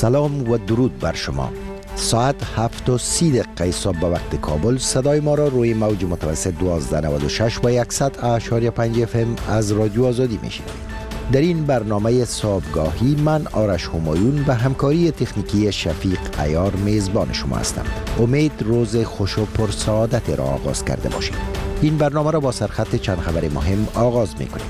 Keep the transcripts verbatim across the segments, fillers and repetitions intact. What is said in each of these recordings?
سلام و درود بر شما. ساعت هفت و سی دقیقه صبح به وقت کابل صدای ما را روی موج متوسط دوازده نود و شش و صد اشاری پنج اف ام از رادیو آزادی میشنوید. در این برنامه صبحگاهی من آرش همایون به همکاری تکنیکی شفیق عیار میزبان شما هستم. امید روز خوش و پرسعادت را آغاز کرده باشید. این برنامه را با سرخط چند خبر مهم آغاز میکنیم.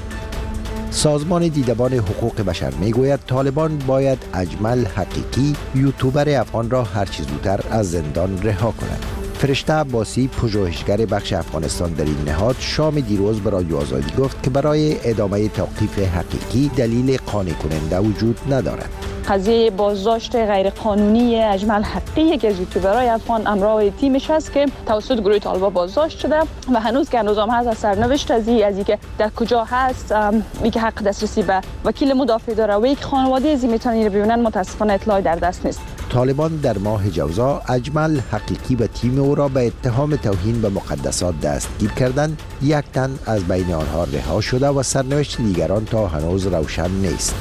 سازمان دیدبان حقوق بشر میگوید طالبان باید اجمل حقیقی یوتیوبر افغان را هر چه زودتر از زندان رها کند. فرشته عباسی پژوهشگر بخش افغانستان در این نهاد شام دیروز به رادیو آزادی گفت که برای ادامه توقیف حقیقی دلیل قانع کننده وجود ندارد. قضیه بازداشت غیرقانونی اجمل حقیقی که از یوتیوبرای افغان همراه تیمش هست که توسط گروه طالبان بازداشت شده و هنوز که هنوز هم هست از سرنوشت از اینکه در کجا هست، اینکه حق دسترسی به وکیل مدافع داره و یک خانواده از میتونن رو ببینن، متاسفانه اطلاعی در دست نیست. طالبان در ماه جوزا اجمل حقیقی و تیم او را به اتهام توهین به مقدسات دستگیر کردند. یک تن از بین آنها رها شده و سرنوشت دیگران تا هنوز روشن نیست.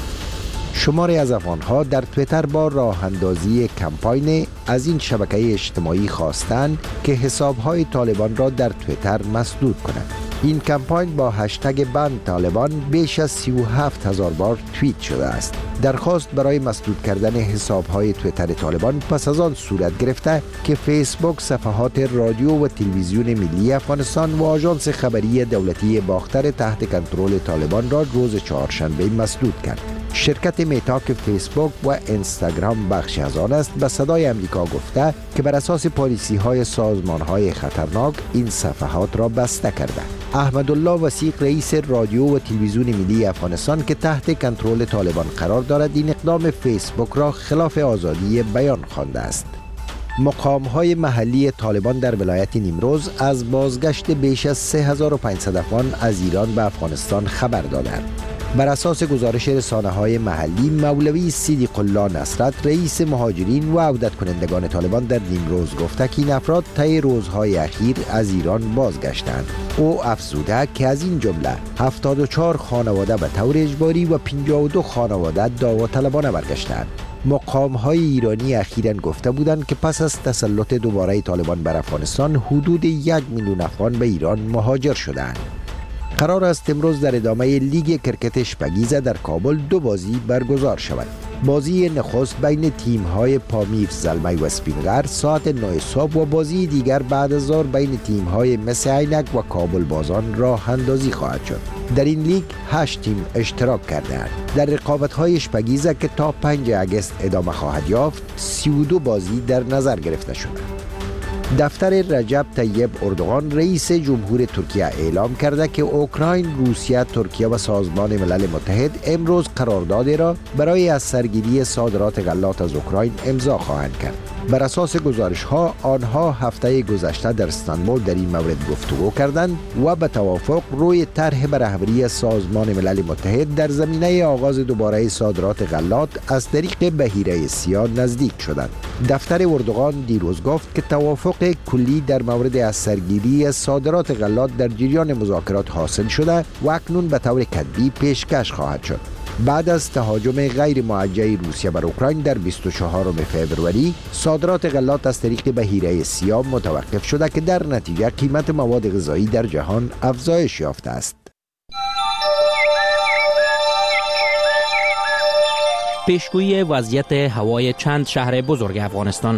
شماری از افغان‌ها در تویتر با راه اندازی کمپاین از این شبکه اجتماعی خواستند که حساب‌های طالبان را در تویتر مسدود کنند. این کمپاین با هشتگ بند طالبان بیش از سی و هفت هزار بار توییت شده است. درخواست برای مسدود کردن حساب‌های تویتر طالبان پس از آن صورت گرفته که فیسبوک صفحات رادیو و تلویزیون ملی افغانستان و آژانس خبری دولتی باختر تحت کنترل طالبان را روز چهارشنبه مسدود کرد. شرکت میتا که فیسبوک و اینستاگرام بخشی از آن است به صدای امریکا گفته که بر اساس پالیسی های سازمان های خطرناک این صفحات را بسته کرده. احمدالله وثیق رئیس رادیو و تلویزیون ملی افغانستان که تحت کنترل طالبان قرار دارد این اقدام فیسبوک را خلاف آزادی بیان خوانده است. مقام‌های محلی طالبان در ولایت نیمروز از بازگشت بیش از سه هزار و پانصد افغان از ایران به افغانستان خبر دادند. بر اساس گزارش رسانه‌های محلی، مولوی صدیق الله نصرت رئیس مهاجرین و عودت کنندگان طالبان در نیمروز گفته که این افراد طی روزهای اخیر از ایران بازگشتند. او افزوده که از این جمله هفتاد و چهار خانواده به طور اجباری و پنجاه و دو خانواده داوطلبانه برگشتند. مقام‌های ایرانی اخیراً گفته بودند که پس از تسلط دوباره طالبان بر افغانستان حدود یک میلیون افغان به ایران مهاجر شدند. قرار است امروز در ادامه لیگ کرکت شپگیزه در کابل دو بازی برگزار شود. بازی نخست بین تیم‌های پامیر زلمی و اسپینگر ساعت نه صبح و بازی دیگر بعد از ظهر بین تیم‌های مس عینک و کابل بازان راه اندازی خواهد شد. در این لیگ هشت تیم اشتراک کرده‌اند. در رقابت‌های شپگیزه که تا پنجم آگوست ادامه خواهد یافت، سی و دو بازی در نظر گرفته شده. دفتر رجب طیب اردوغان رئیس جمهور ترکیه اعلام کرده که اوکراین، روسیه، ترکیه و سازمان ملل متحد امروز قراردادی را برای از سرگیری صادرات غلات از اوکراین امضا خواهند کرد. بر اساس گزارش ها آنها هفته گذشته در استانبول در این مورد گفتگو کردند و به توافق روی طرح به رهبری سازمان ملل متحد در زمینه آغاز دوباره صادرات غلات از طریق بحیره سیاه نزدیک شدند. دفتر اردوغان دیروز گفت که توافق کلی در مورد از سرگیری صادرات غلات در جریان مذاکرات حاصل شده و اکنون به طور کتبی پیشکش خواهد شد. بعد از تهاجم غیر موجه روسیه بر اوکراین در بیست و چهارم فوریه صادرات غلات از طریق بحیره سیاه متوقف شده که در نتیجه قیمت مواد غذایی در جهان افزایش یافته است. پیشگویی وضعیت هوای چند شهر بزرگ افغانستان.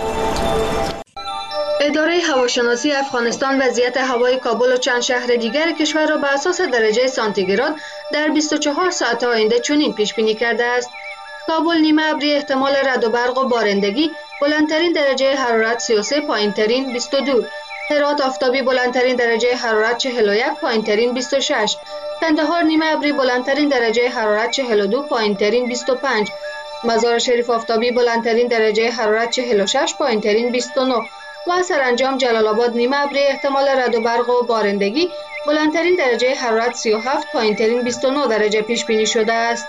اداره هواشناسی افغانستان وضعیت هوای کابل و چند شهر دیگر کشور را بر اساس درجه سانتیگراد در بیست و چهار ساعت آینده چنین پیش بینی کرده است: کابل نیمه ابری، احتمال رعد و برق و بارندگی، بلندترین درجه حرارت سی و سه، پایینترین بیست و دو. هرات آفتابی، بلندترین درجه حرارت چهل و یک، پایینترین بیست و شش. قندهار نیمه ابری، بلندترین درجه حرارت چهل و دو، پایینترین بیست و پنج. مزار شریف آفتابی، بلندترین درجه حرارت چهل و شش، پایینترین بیست و نه. و سرانجام جلال آباد نیمه ابری، احتمال رعد و برق و بارندگی، بلندترین درجه حرارت سی و هفت، پایینترین بیست و نه درجه پیش بینی شده است.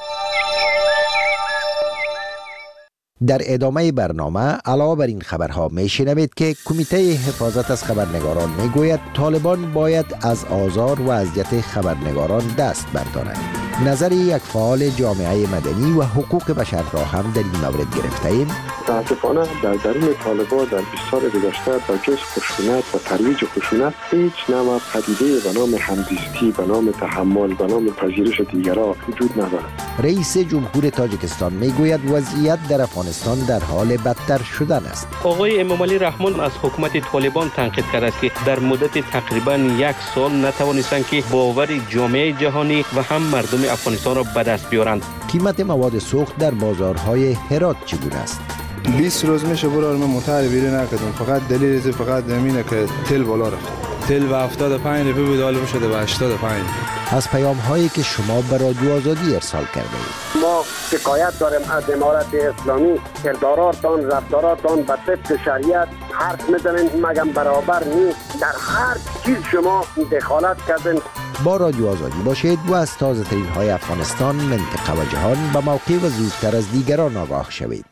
در ادامه برنامه علاوه بر این خبرها میشنوید که کمیته حفاظت از خبرنگاران میگوید طالبان باید از آزار و اذیت خبرنگاران دست بردارند. نظر یک فعال جامعه مدنی و حقوق بشر را هم در این مورد گرفته ایم. متاسفانه در درون طالبان در بیست سال گذشته با جز خشونت و ترویج خشونت هیچ نوع پدیده به نام همزیستی، به نام تحمل، به نام پذیرش دیگران وجود ندارد. رئیس جمهور تاجیکستان میگوید وضعیت در افغانستان در حال بدتر شدن است. آقای امام علی رحمان از حکومت طالبان تنقید کرده است که در مدت تقریبا یک سال نتوانستند که باور جامعه جهانی و هم مردم افغانستان را به دست بیارند. قیمت مواد سوخت در بازارهای هرات چگونه است؟ بیست روز میشه برای من متعر بیرون نکردم، فقط دلیل فقط همینه که تل بالا رفت. تل به هفتاد و پنج روپیه بود، حالا شده به هشتاد و پنج. از پیام هایی که شما به رادیو آزادی ارسال کرده اید. ما شکایت داریم از امارت اسلامی، کرداراتان، رفتاراتان به طبق شریعت حرف میزنین مگم برابر نیست. در هر چیز شما دخالت کردین. با رادیو آزادی باشید و از تازه ترین های افغانستان، منطقه و جهان به موقع و زودتر از دیگران آگاه شوید.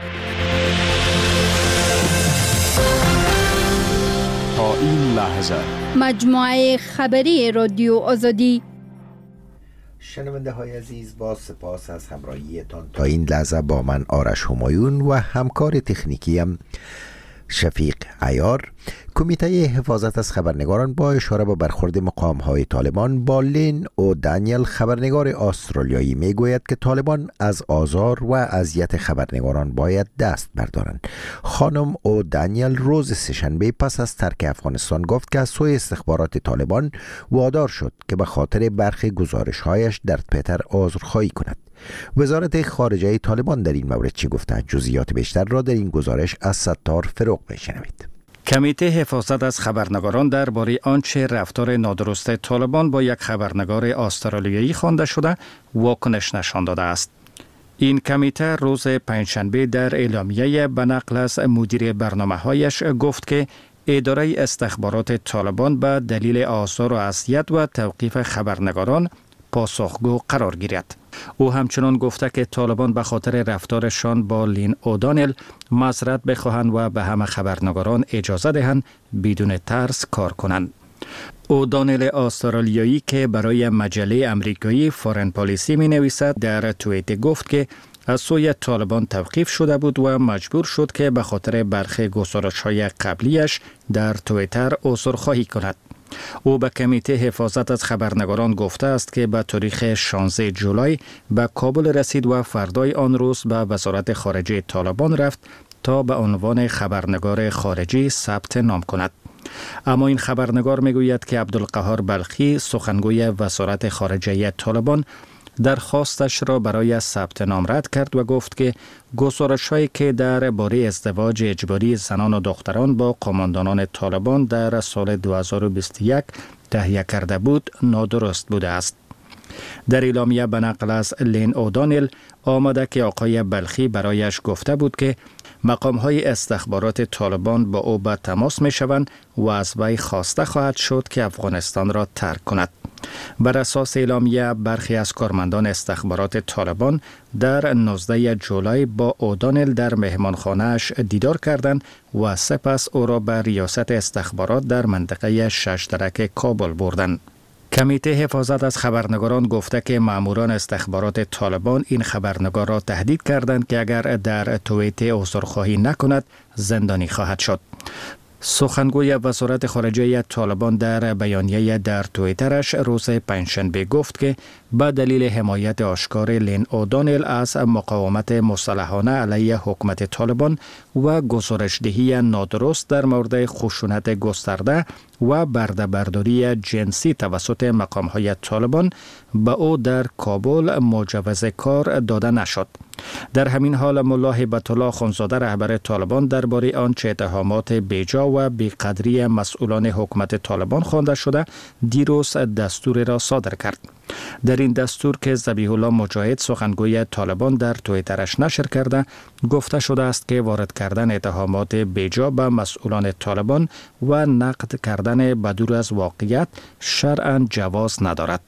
تا این لحظه مجموعه خبری رادیو آزادی. شنونده های عزیز، با سپاس از همراهیتان تا این لحظه با من آرش همایون و همکار تکنیکیم شفیق عیار. کمیته حفاظت از خبرنگاران با اشاره به برخورد مقام‌های طالبان با لین او دانیل، خبرنگار استرالیایی، میگوید که طالبان از آزار و اذیت خبرنگاران باید دست بردارند. خانم او دانیل روز سه‌شنبه پس از ترک افغانستان گفت که از سوی استخبارات طالبان وادار شد که به خاطر برخی گزارش‌هایش در توییتر عذرخواهی کند. وزارت خارجه طالبان در این مورد چی گفته؟ جزئیات بیشتر را در این گزارش از ستار فروغ بشنوید. کمیته حفاظت از خبرنگاران درباره آنچه رفتار نادرست طالبان با یک خبرنگار استرالیایی خوانده شده واکنش نشان داده است. این کمیته روز پنجشنبه در اعلامیه به نقل از مدیر برنامه‌هایش گفت که اداره استخبارات طالبان به دلیل آزار و اذیت و توقیف خبرنگاران پاسخگو قرار گیرد. او همچنان گفته که طالبان به خاطر رفتارشان با لین اودانل معذرت بخواهند و به همه خبرنگاران اجازه دهند بدون ترس کار کنند. اودانل استرالیایی که برای مجله امریکایی فارن پالیسی می نویسد در توییت گفت که از سوی طالبان توقیف شده بود و مجبور شد که به خاطر برخی گزارش‌های قبلیش در توییتر عذرخواهی کند. او به کمیته حفاظت از خبرنگاران گفته است که به تاریخ شانزده جولای به کابل رسید و فردای آن روز به وزارت خارجه طالبان رفت تا به عنوان خبرنگار خارجی ثبت نام کند. اما این خبرنگار میگوید که عبدالقهار بلخی، سخنگوی وزارت خارجه طالبان، درخواستش را برای ثبت نام رد کرد و گفت که گزارش‌هایی که در باره ازدواج اجباری زنان و دختران با قماندانان طالبان در سال دو هزار و بیست و یک تهیه کرده بود نادرست بوده است. در اعلامیه به نقل از لین اودانل آمده که آقای بلخی برایش گفته بود که مقام‌های استخبارات طالبان با او به تماس می‌شوند و از وی خواسته خواهد شد که افغانستان را ترک کند. بر اساس اعلامیه برخی از کارمندان استخبارات طالبان در نوزده جولای با اودانل در مهمانخانه‌اش دیدار کردند و سپس او را به ریاست استخبارات در منطقه ششدرک کابل بردند. کمیته حفاظت از خبرنگاران گفته که ماموران استخبارات طالبان این خبرنگار را تهدید کردند که اگر در توییت عذرخواهی نکند زندانی خواهد شد. سخنگوی وزارت خارجه طالبان در بیانیه در توییترش روز پنجشنبه گفت که به دلیل حمایت آشکار لین اودانل از مقاومت مسلحانه علیه حکومت طالبان و گزارش‌دهی نادرست در مورد خشونت گسترده و برده‌برداری جنسی توسط مقام‌های طالبان به او در کابل مجوز کار داده نشد. در همین حال ملا هیبت الله اخوندزاده رهبر طالبان درباره آنچه اتهامات بیجا و بیقدری مسئولان حکومت طالبان خوانده شده دیروز دستور را صادر کرد. در این دستور که ذبیح الله مجاهد سخنگوی طالبان در توییترش نشر کرده گفته شده است که وارد کردن اتهامات بیجا به مسئولان طالبان و نقد کردن بدور از واقعیت شرعاً جواز ندارد.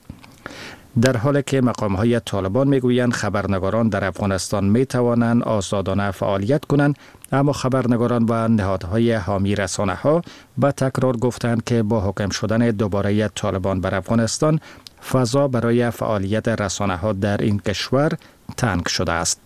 در حالی که مقام‌های طالبان میگویند خبرنگاران در افغانستان می توانند آزادانه فعالیت کنند، اما خبرنگاران و نهادهای حامی رسانه‌ها به تکرار گفتند که با حاکم شدن دوباره طالبان بر افغانستان فضا برای فعالیت رسانه‌ها در این کشور تنگ شده است.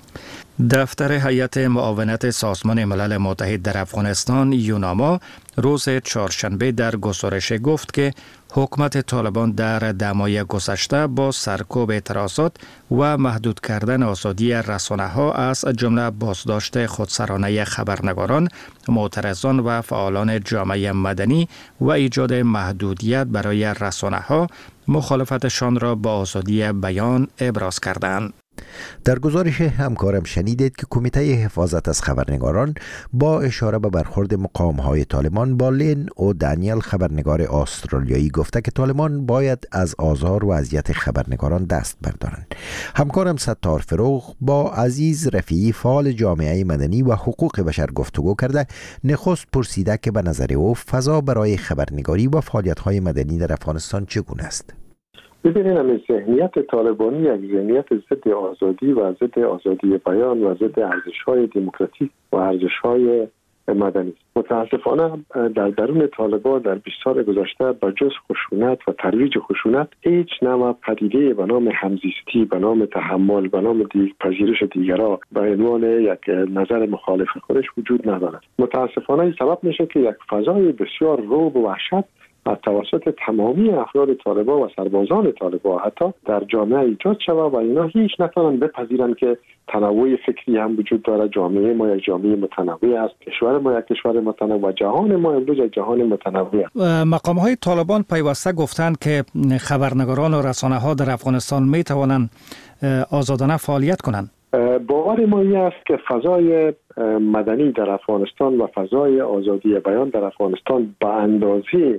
دفتر هیئت معاونت سازمان ملل متحد در افغانستان یوناما روز چهارشنبه در گزارش گفت که حکومت طالبان در دمای گذشته با سرکوب اعتراضات و محدود کردن آزادی رسانه‌ها از جمله بازداشت خودسرانه خبرنگاران، معترضان و فعالان جامعه مدنی و ایجاد محدودیت برای رسانه‌ها مخالفتشان را با آزادی بیان ابراز کردند. در گزارش همکارم شنیدید که کمیته حفاظت از خبرنگاران با اشاره به برخورد مقام‌های طالبان با لین او دانیل خبرنگار استرالیایی گفته که طالبان باید از آزار و اذیت خبرنگاران دست بردارند. همکارم ستار فروغ با عزیز رفیعی فعال جامعه مدنی و حقوق بشر گفتگو کرده. نخست پرسیده که به نظر او فضا برای خبرنگاری و فعالیت‌های مدنی در افغانستان چگونه است؟ ببینید همین ذهنیت طالبانی یک ذهنیت ضد آزادی و ضد آزادی بیان و ضد ارزش‌های دموکراتیک و ارزش‌های مدنی. متاسفانه در درون طالبان در بیست سال گذشته به جز خشونت و ترویج خشونت هیچ نوع پدیده به نام همزیستی، به نام تحمل، به نام پذیرش دیگران به عنوان یک نظر مخالف خودش وجود ندارد. متاسفانه این سبب میشه که یک فضای بسیار رعب و وحشت از توسط تمامی افراد طالبان و سربازان طالبان حتی در جامعه ایجاد شود و اینا هیچ نتوانند بپذیرند که تنوع فکری هم وجود داره. جامعه ما یک جامعه متنوع است، کشور ما یک کشور متنوع، جهان ما امروز یک جهان متنوع است. مقام های طالبان پیوسته گفتند که خبرنگاران و رسانه ها در افغانستان می توانند آزادانه فعالیت کنند. باور ما این است که فضای مدنی در افغانستان و فضای آزادی بیان در افغانستان به اندازه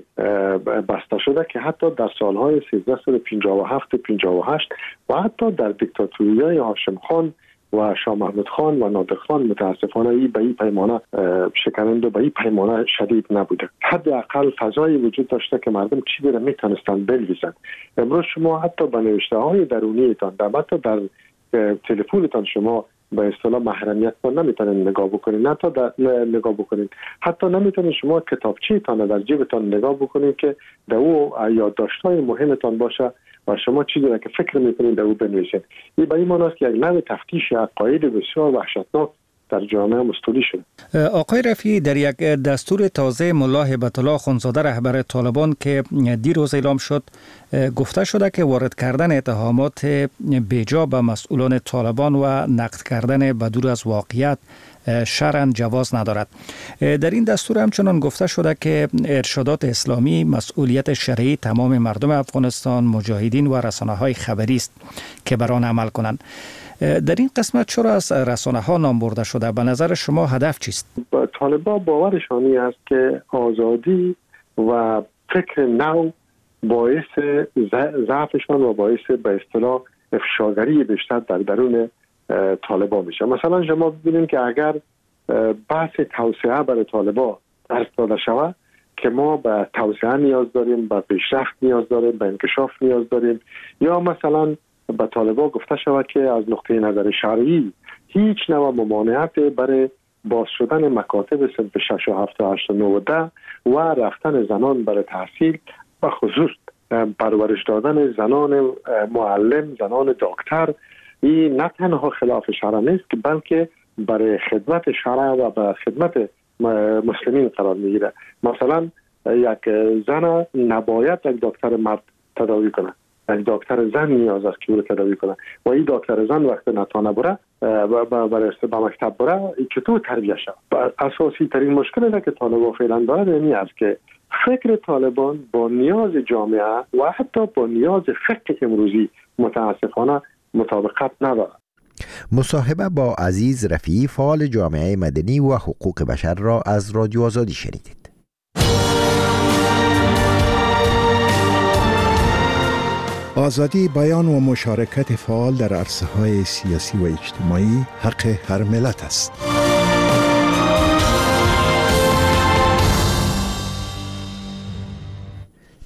بسته شده که حتی در سالهای سیزده سال پنجاه و هفت پنجاه و هشت و حتی در دیکتاتوری‌های هاشم خان و شاه محمود خان و نادر خان متاسفانه این به این پیمانه شکنند و به این پیمانه شدید نبوده. حداقل فضایی وجود داشته که مردم چیزی را میتونستند بنویسند. امروز شما حتی به نوشته های درونیتان در حتی در تلفنتان شما به اصطلاح محرمیت ما نمیتونید نگاه بکنید، نه تا نگاه بکنید، حتی نمیتونید شما کتابچه تان در جیبتان نگاه بکنید که در او یادداشت‌های مهمتان باشه و شما چیزی را که فکر میکنید در او بنویسید. این به این معنی است که یک نوع تفتیش عقاید بسیار وحشتناک در جامعه مستولی شده. آقای رفیعی، در یک دستور تازه ملا هیبت الله خونزاده رهبر طالبان که دیروز اعلام شد گفته شده که وارد کردن اتهامات بیجا به مسئولان طالبان و نقد کردن بدور از واقعیت شرعاً جواز ندارد. در این دستور همچنان گفته شده که ارشادات اسلامی مسئولیت شرعی تمام مردم افغانستان، مجاهدین و رسانه‌های خبری است که بر آن عمل کنند. در این قسمت چرا از رسانه ها نام برده شده؟ به نظر شما هدف چیست؟ طالبان باورشانی است که آزادی و فکر نو باعث ضعفشان و باعث به اصطلاح افشاگری بیشتر در درون طالبان میشه. مثلا شما ببینید که اگر بحث توسعه برای طالبان درس داده شود که ما به توسعه نیاز داریم، به پیشرفت نیاز داریم، به انکشاف نیاز داریم، یا مثلا به طالبان گفته شود که از نقطه نظر شرعی هیچ نوع ممانعت برای باز شدن مکاتب صنف شش و هفت و هشت و نه و ده و رفتن زنان برای تحصیل و خصوص پرورش دادن زنان معلم، زنان دکتر، این نه تنها خلاف شرع نیست که بلکه برای خدمت شرع و به خدمت مسلمین قرار میگیره. مثلا یک زن نباید یک دکتر مرد تداوی کنه، یک دکتر زن نیاز است که او رو تداوی کنه و این دکتر زن وقت نتانه بره برای به مکتب بره چطور تربیه شد. اساسی ترین مشکلی که طالبان فعلا داره اینی است که فکر طالبان با نیاز جامعه و حتی با نیاز فقه امروزی متاسفانه مطابقت نداره. مصاحبه با عزیز رفیعی فعال جامعه مدنی و حقوق بشر را از رادیو آزادی شنیدید. آزادی بیان و مشارکت فعال در عرصه‌های سیاسی و اجتماعی حق هر ملت است.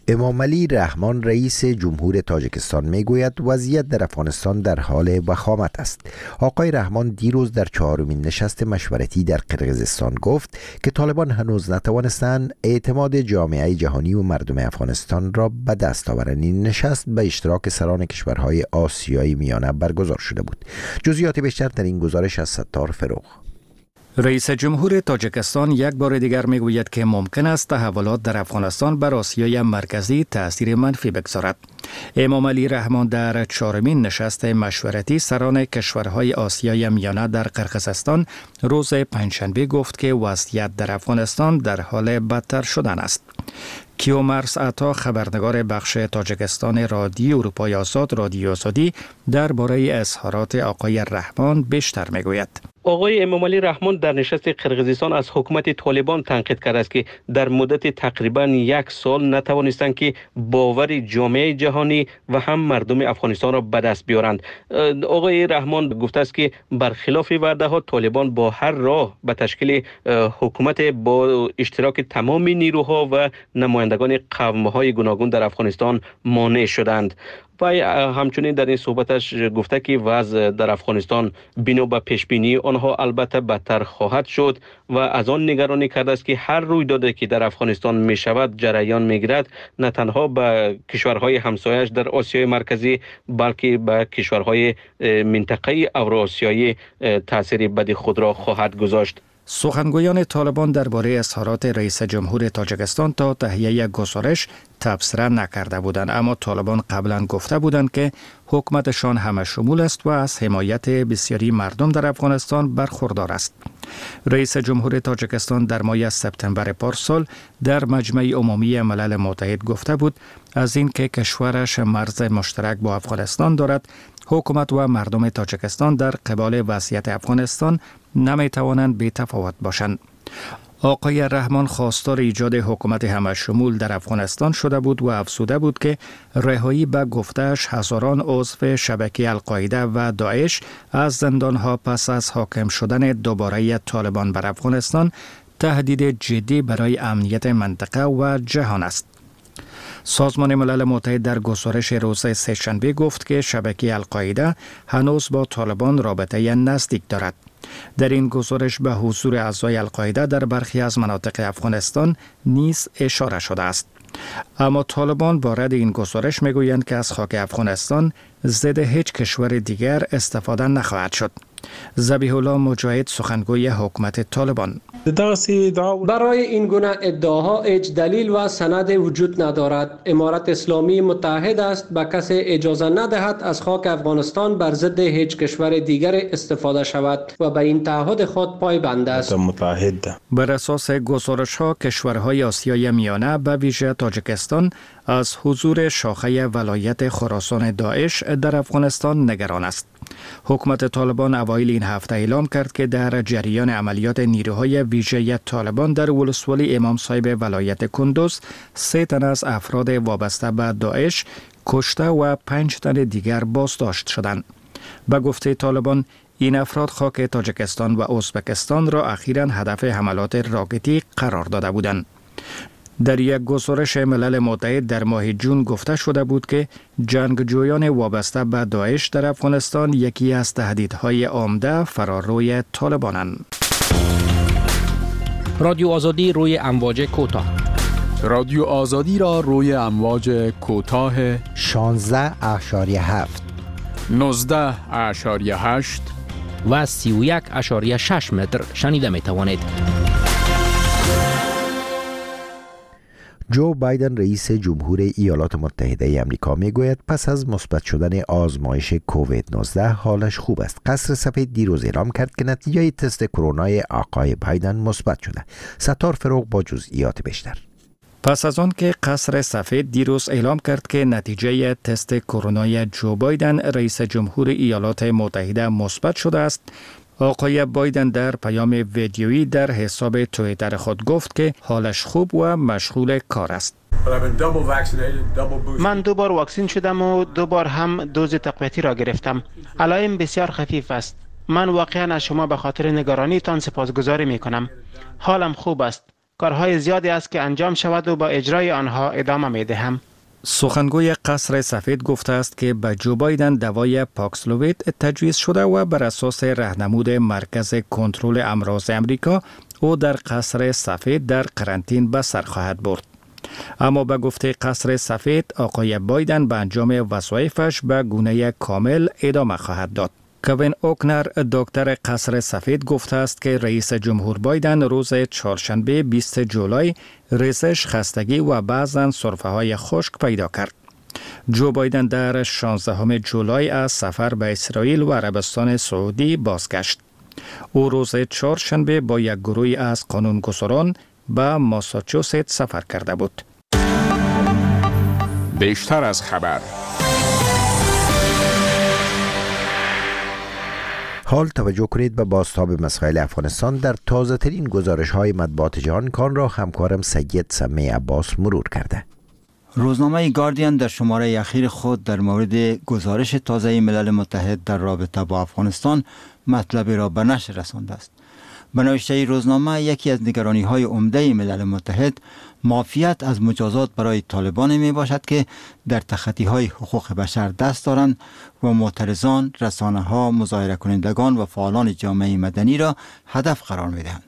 امامعلی رحمان رئیس جمهور تاجیکستان میگوید وضعیت در افغانستان در حال وخامت است. آقای رحمان دیروز در چهارمین نشست مشورتی در قرقیزستان گفت که طالبان هنوز نتوانستند اعتماد جامعه جهانی و مردم افغانستان را به دست آورند. این نشست به اشتراک سران کشورهای آسیای میانه برگزار شده بود. جزئیات بیشتر در این گزارش از ستار فروغ. رئیس جمهور تاجیکستان یک بار دیگر میگوید که ممکن است تحولات در افغانستان بر آسیای مرکزی تأثیر منفی بگذارد. امامعلی رحمان در چهارمین نشست مشورتی سران کشورهای آسیای میانه در قرقیزستان روز پنجشنبه گفت که وضعیت در افغانستان در حال بدتر شدن است. کیومرس عطا خبرنگار بخش تاجیکستان رادیو اروپای آزاد رادیو آزادی درباره اظهارات آقای رحمان بیشتر میگوید. آقای امامعلی رحمان در نشست قرقیزستان از حکومت طالبان تنقید کرده است که در مدت تقریبا یک سال نتوانستند که باور جامعه جهانی و هم مردم افغانستان را به دست بیارند. آقای رحمان گفته است که برخلاف وعده ها طالبان با هر راه به تشکیل حکومت با اشتراک تمام نیروها و نمایندگان قوم‌های گوناگون در افغانستان مانع شدند. و همچنین در این صحبتش گفته که وضع در افغانستان بنا به پیشبینی آنها البته بدتر خواهد شد و از آن نگرانی کرده است که هر رویدادی که در افغانستان می شود جریان می گیرد نه تنها به کشورهای همسایش در آسیای مرکزی بلکه به کشورهای منطقه اوراسیایی تاثیر بدی خود را خواهد گذاشت. سخنگویان طالبان درباره اظهارات رئیس جمهور تاجیکستان تا تهیه یک گزارش تبصره نکرده بودند، اما طالبان قبلا گفته بودند که حکومتشان همه شمول است و از حمایت بسیاری مردم در افغانستان برخوردار است. رئیس جمهور تاجیکستان در ماه سپتامبر پارسال در مجمع عمومی ملل متحد گفته بود از اینکه کشورش مرز مشترک با افغانستان دارد، حکومت و مردم تاجیکستان در قبال وضعیت افغانستان نمی توانند بی تفاوت باشند. آقای رحمان خواستار ایجاد حکومت همه شمول در افغانستان شده بود و افزوده بود که رهایی به گفته‌اش هزاران عضو شبکه القاعده و داعش از زندانها پس از حاکم شدن دوباره طالبان بر افغانستان تهدید جدی برای امنیت منطقه و جهان است. سازمان ملل متحد در گزارش روز سه‌شنبه گفت که شبکه القاعده هنوز با طالبان رابطه نزدیک دارد. در این گزارش به حضور اعضای القاعده در برخی از مناطق افغانستان نیز اشاره شده است. اما طالبان وارد این گزارش میگویند که از خاک افغانستان ضد هیچ کشور دیگر استفاده نخواهد شد. ذبیح الله مجاهد سخنگوی حکومت طالبان: برای این گونه ادعاها هیچ دلیل و سند وجود ندارد. امارت اسلامی متحد است به کسی اجازه ندهد از خاک افغانستان بر ضد هیچ کشور دیگر استفاده شود و به این تعهد خود پایبند است. متحد بر اساس گزارش ها کشورهای آسیای میانه به ویژه تاجیکستان از حضور شاخه ولایت خراسان داعش در افغانستان نگران است. حکومت طالبان اوایل این هفته اعلام کرد که در جریان عملیات نیروهای ویژه طالبان در ولسوالی امام صاحب ولایت کندوز سه تن از افراد وابسته به داعش کشته و پنج تن دیگر بازداشت شدند. به گفته طالبان این افراد خاک تاجیکستان و ازبکستان را اخیراً هدف حملات راکتی قرار داده بودند. در یک گزارش ملل متحد در ماه جون گفته شده بود که جنگجویان وابسته به داعش در افغانستان یکی از تهدیدهای عمده فراروی طالبانند. رادیو آزادی روی امواج کوتاه. رادیو آزادی را روی امواج کوتاه شانزده اشاریه هفت، نوزده اشاریه هشت و سی و یک اشاریه شش متر شنیده می توانید. جو بایدن رئیس جمهور ایالات متحده آمریکا میگوید پس از مثبت شدن آزمایش کووید نوزده حالش خوب است. قصر سفید دیروز اعلام کرد که نتیجه تست کرونای آقای بایدن مثبت شده. ستار فروغ با جزئیات بیشتر. پس از آن که قصر سفید دیروز اعلام کرد که نتیجه تست کرونای جو بایدن رئیس جمهور ایالات متحده مثبت شده است، آقای بایدن در پیام ویدیویی در حساب توییتر خود گفت که حالش خوب و مشغول کار است. من دو بار واکسین شدم و دو بار هم دوز تقویتی را گرفتم. علائم بسیار خفیف است. من واقعا از شما به خاطر نگرانیتان سپاسگزاری می کنم. حالم خوب است. کارهای زیادی است که انجام شود و با اجرای آنها ادامه می دهم. سخنگوی قصر سفید گفته است که به جو بایدن دوای پاکسلووید تجویز شده و بر اساس راهنمود مرکز کنترل امراض امریکا او در قصر سفید در قرنطین به سر خواهد برد. اما به گفته قصر سفید آقای بایدن به انجام وظایفش به گونه کامل ادامه خواهد داد. کوین اوکنر دکتر قصر سفید گفته است که رئیس جمهور بایدن روز چهارشنبه بیست جولای ریزش، خستگی و بعضاً سرفه‌های خشک پیدا کرد. جو بایدن در شانزدهم جولای از سفر به اسرائیل و عربستان سعودی بازگشت. او روز چهارشنبه با یک گروه از قانونگذاران به ماساچوست سفر کرده بود. بیشتر از خبر. حال توجه کنید به بازتاب مسائل افغانستان در تازه ترین گزارش های مطبوعات جهان کان را همکارم سید سمی عباس مرور کرده. روزنامه گاردین در شماره اخیر خود در مورد گزارش تازه ملل متحد در رابطه با افغانستان مطلب را به نشر رسانده است. به نوشته روزنامه یکی از نگرانی های عمده ملل متحد معافیت از مجازات برای طالبان می باشد که در تخطی های حقوق بشر دست دارند و معترضان، رسانه ها، مظاهره کنندگان و فعالان جامعه مدنی را هدف قرار می دهند.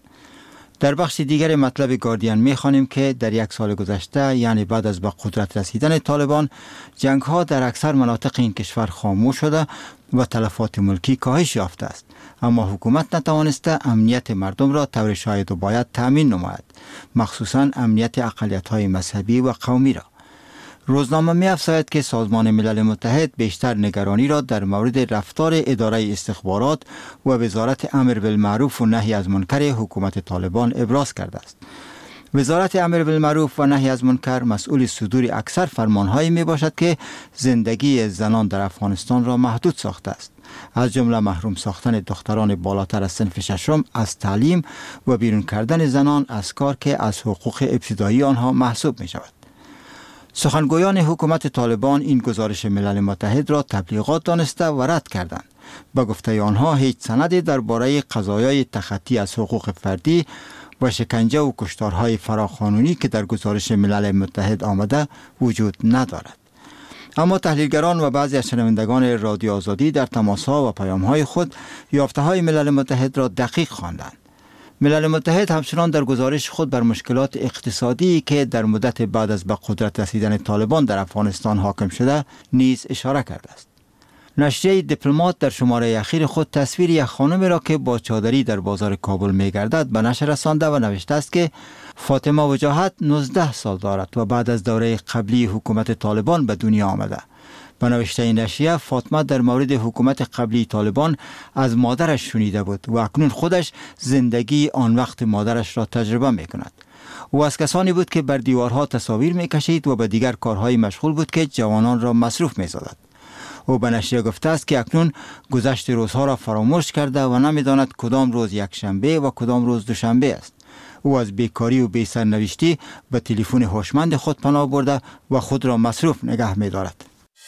در بخش دیگر مطلب گاردین می خوانیم که در یک سال گذشته، یعنی بعد از به قدرت رسیدن طالبان، جنگ ها در اکثر مناطق این کشور خاموش شده و تلفات ملکی کاهش یافته است. اما حکومت نتوانسته امنیت مردم را طور شاید و باید تامین نماید، مخصوصاً امنیت اقلیت‌های مذهبی و قومی را. روزنامه می افزاید که سازمان ملل متحد بیشتر نگرانی را در مورد رفتار اداره استخبارات و وزارت امر بالمعروف و نهی از منکر حکومت طالبان ابراز کرده است. وزارت امر بالمعروف و نهی از منکر مسئول صدور اکثر فرمانهایی می باشد که زندگی زنان در افغانستان را محدود ساخته است، از جمله محروم ساختن دختران بالاتر از صنف ششم از تعلیم و بیرون کردن زنان از کار که از حقوق ابتدایی آنها محسوب می شود. سخنگویان حکومت طالبان این گزارش ملل متحد را تبلیغات دانسته و رد کردند. به گفته آنها هیچ سندی درباره قضایای تخطی از حقوق فردی و شکنجه و کشتارهای فراقانونی که در گزارش ملل متحد آمده وجود ندارد. اما تحلیلگران و بعضی از شنوندگان رادیو آزادی در تماس‌ها و پیام‌های خود یافته‌های ملل متحد را دقیق خواندند. ملل متحد همچنان در گزارش خود بر مشکلات اقتصادی که در مدت بعد از به قدرت رسیدن طالبان در افغانستان حاکم شده نیز اشاره کرده است. نشریه دیپلمات در شماره اخیر خود تصویر یک خانم را که با چادری در بازار کابل می‌گردد به نشر رسانده و نوشته است که فاطمه وجاهت نوزده سال دارد و بعد از دوره قبلی حکومت طالبان به دنیا آمده. به نوشته این نشریه فاطمه در مورد حکومت قبلی طالبان از مادرش شنیده بود و اکنون خودش زندگی آن وقت مادرش را تجربه می کند. او از کسانی بود که بر دیوارها تصاویر می کشید و به دیگر کارهای مشغول بود که جوانان را مصروف می سازد. او به نشریه گفته است که اکنون گذشت روزها را فراموش کرده و نمیداند کدام روز یک شنبه و کدام روز دوشنبه است. او از بیکاری و بی سرنوشتی به تلفن هوشمند خود پناه برده و خود را مصروف نگه می دارد.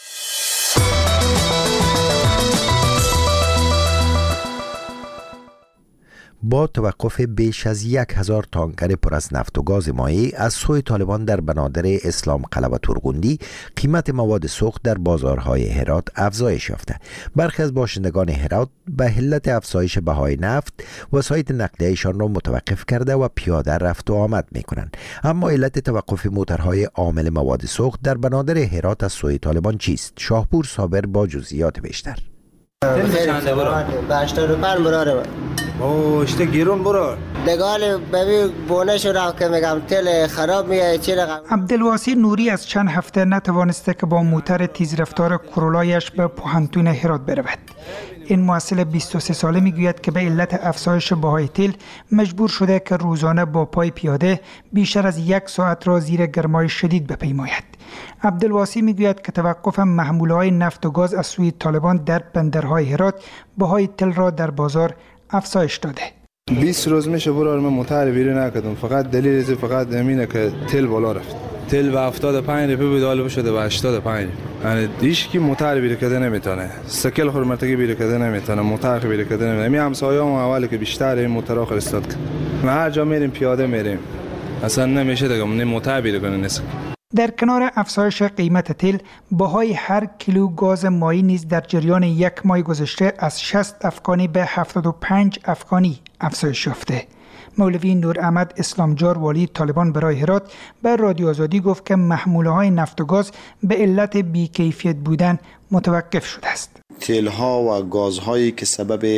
با توقف بیش از یک هزار تانکر پر از نفت و گاز مایع از سوی طالبان در بنادر اسلام قلعه و تورغوندی، قیمت مواد سوخت در بازارهای هرات افزایش یافته. برخی از باشندگان هرات به علت افزایش بهای نفت وسایل نقلیه‌شان را متوقف کرده و پیاده رفت و آمد می‌کنند. اما علت توقف موترهای حامل مواد سوخت در بنادر هرات از سوی طالبان چیست؟ شاهپور صابر با جزئیات بیشتر. چنده برو؟ به هشتاد و پنج براره او اشته گیرون برو دگال ببی بونه شو راه که میگم تل خراب میه چی رقم. عبدالواسی نوری از چند هفته نتوانسته که با موتر تیز رفتار کرولایش به پوهنتون هرات برود. این محصل بیست و سه ساله میگوید که به علت افزایش بهای تیل مجبور شده که روزانه با پای پیاده بیشتر از یک ساعت را زیر گرمای شدید بپیماید. عبدالواسی میگوید که توقف محموله‌های نفت و گاز از سوی طالبان در بندرهای هرات بهای تل را در بازار افزایش داده. بیست روز میشه برای من موتر بیرون نکردم، فقط دلیل فقط همینه که تل بالا رفت. تل به هفتاد و پنج روپیه بود حالا شده به هشتاد و پنج. یعنی هیچ کی موتر بیرون کرده نمیتونه. سکل خورمتگی بیرون کرده نمیتونه، موتر بیرون کرده نمیتونه. می همسایه‌ام اولی که بیشتر این موترها فرستاد. ما هر جا میریم پیاده میریم. اصلا نمیشه دیگه من متعبیر کنه نیست. در کنار افزایش قیمت تیل، بهای هر کیلو گاز مایی نیز در جریان یک ماه گذشته از شصت افغانی به هفتاد و پنج افغانی افزایش یافته. مولوی نور احمد اسلامجار والی طالبان برای هرات به رادیو آزادی گفت که محموله‌های نفت و گاز به علت بی‌کیفیت بودن متوقف شده است. تیل‌ها و گازهایی که سبب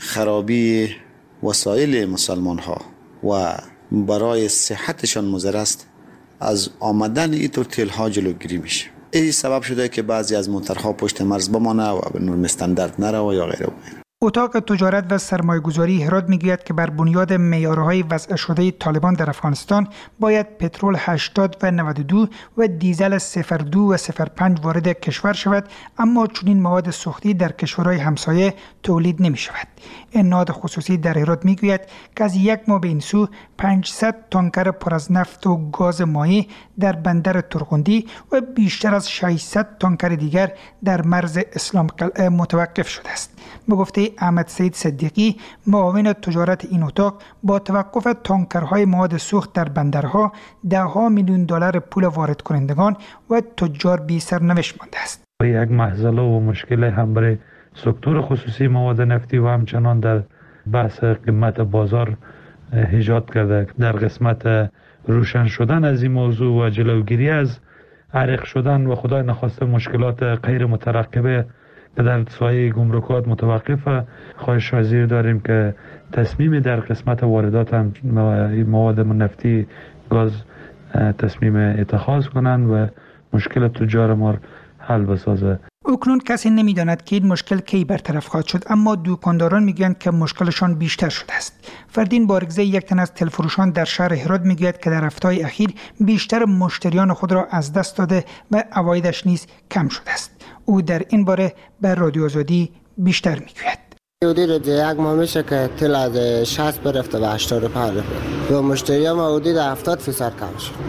خرابی وسایل مسلمان‌ها و برای صحتشان مضر است، از آمدن اینطور تیل‌ها جلوگیری میشه. این سبب شده که بعضی از موترها پشت مرز بمانه و به نرم استاندارد نره و یا غیره. اتاق تجارت و سرمایه‌گذاری هرات میگوید که بر بنیاد معیارهای وضع شده طالبان در افغانستان باید پترول هشتاد و نود و دو و دیزل صفر دو و صفر پنج وارد کشور شود، اما چنین مواد سوختی در کشورهای همسایه تولید نمی شود. این نهاد خصوصی در هرات میگوید که از یک ماه به این سو پانصد تانکر پر از نفت و گاز مایع در بندر ترغندی و بیشتر از ششصد تانکر دیگر در مرز اسلام قلعه متوقف شده است. به گفته احمد سید صدیقی، معاون تجارت این اتاق، با توقف تانکرهای مواد سوخت در بندرها ده ها میلیون دلار پول وارد کنندگان و تجار بی سرنوشت مانده است. یک مهزله و مشکل هم برای سکتور خصوصی مواد نفتی و همچنان در بحث قیمت بازار ایجاد کرده. در قسمت روشن شدن از این موضوع و جلوگیری از عرق شدن و خدای نخواسته مشکلات غیر مترقبه که در سایه گمرکات متوقف، خواهش وزیر داریم که تصمیم در قسمت واردات هم مواد نفتی گاز تصمیم اتخاذ کنند و مشکل تجار ما حل بسازه. اکنون کسی نمیداند که این مشکل کی برطرف خواهد شد، اما دکانداران میگویند که مشکلشان بیشتر شده است. فردین بارگزه، یک تن از تلفروشان در شهر هرات، میگوید که در هفته‌های اخیر بیشتر مشتریان خود را از دست داده و عوایدش نیز کم شده است. او در این باره به رادیو آزادی بیشتر میگوید. حدود یک ماه میشه که تل از شصت برفته به هشتاد و پنج رفته و مشتری ما حدود هفتاد فیصد کم شد.